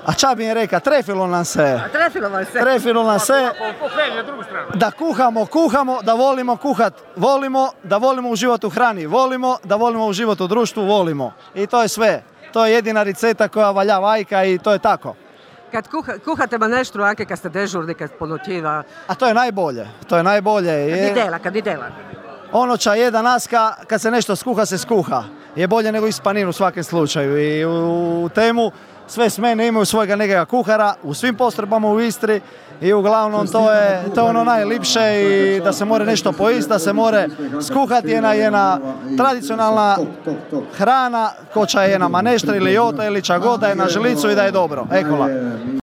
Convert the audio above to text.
A ča bi im reka, trefilo nam se. Trefilo nam se. Da kuhamo, da volimo kuhat. Volimo, da volimo uživati u hrani. Volimo, da volimo uživati u društvu. Volimo. I to je sve. To je jedina riceta koja valja vajka i to je tako. Kad kuhate maneštru, anche kad ste dežurni, kad ponoćiva. A to je najbolje. To je najbolje. Kad idela. Ono ča jedan naska, kad se nešto skuha, se skuha. Je bolje nego ispanin u svakom slučaju. I u temu sve smene imaju svojega nekega kuhara u svim postrojbama u Istri i uglavnom to je ono najlipše i da se more nešto pojist, da se more skuhati jedna tradicionalna hrana, ko ča je na maneštra ili jota ili ča god da je na žilicu i da je dobro. Ekola.